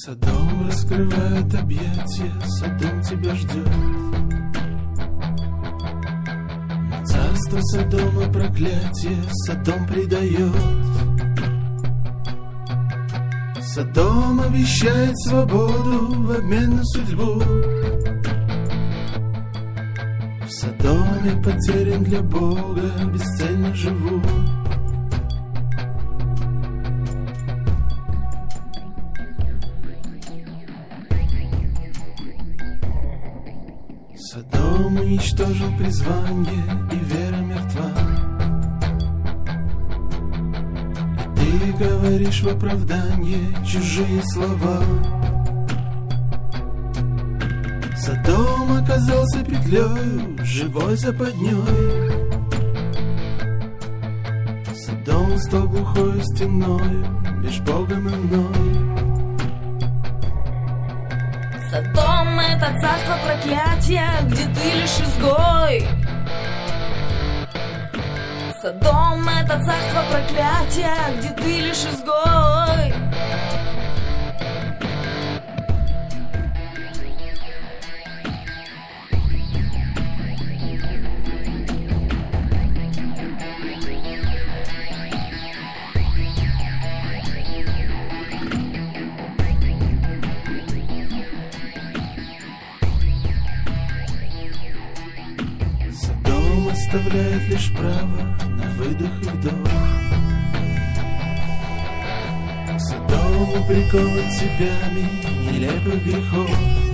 Содом раскрывает объятия, Содом тебя ждет. Но царство Содома проклятие Содом предает. Содом обещает свободу в обмен на судьбу. В Содоме потерян для Бога, бесцельно живу. Содом уничтожил призвание, и вера мертва. И ты говоришь в оправдание чужие слова. Содом оказался петлею, живой западней. Содом стал глухою стеною, меж Богом и мной. Содом — это царство проклятия, где ты лишь изгой. Содом — это царство проклятия, где ты лишь изгой. Оставляет лишь право на выдох и вдох. Содом прикован цепями нелепых грехов.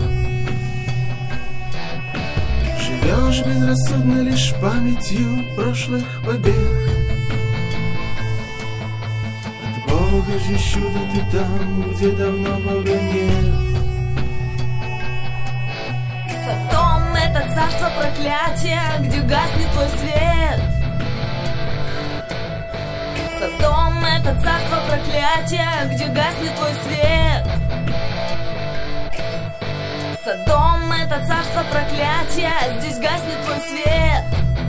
Живешь безрассудно лишь памятью прошлых побед. От Бога жди чудо ты там, где давно Бога нет. Содом — это царство проклятия, где гаснет твой свет. Содом — это царство проклятия, где гаснет твой свет. Содом — это царство проклятия, здесь гаснет твой свет.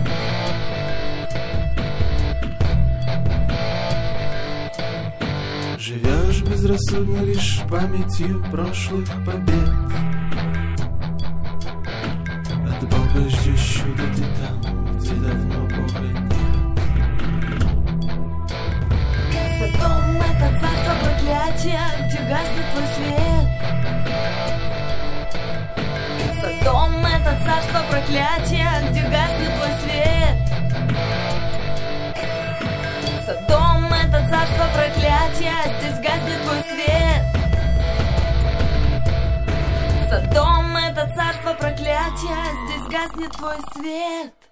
Живешь безрассудно лишь памятью прошлых побед. От Бога ждешь чудо ты там, где давно Бога нет. Содом — это царство проклятия, где гаснет твой свет. Содом — это царство проклятия, где гаснет твой свет. Содом — это царство проклятия, здесь гаснет твой свет. Содом — это царство проклятия, здесь гаснет твой свет.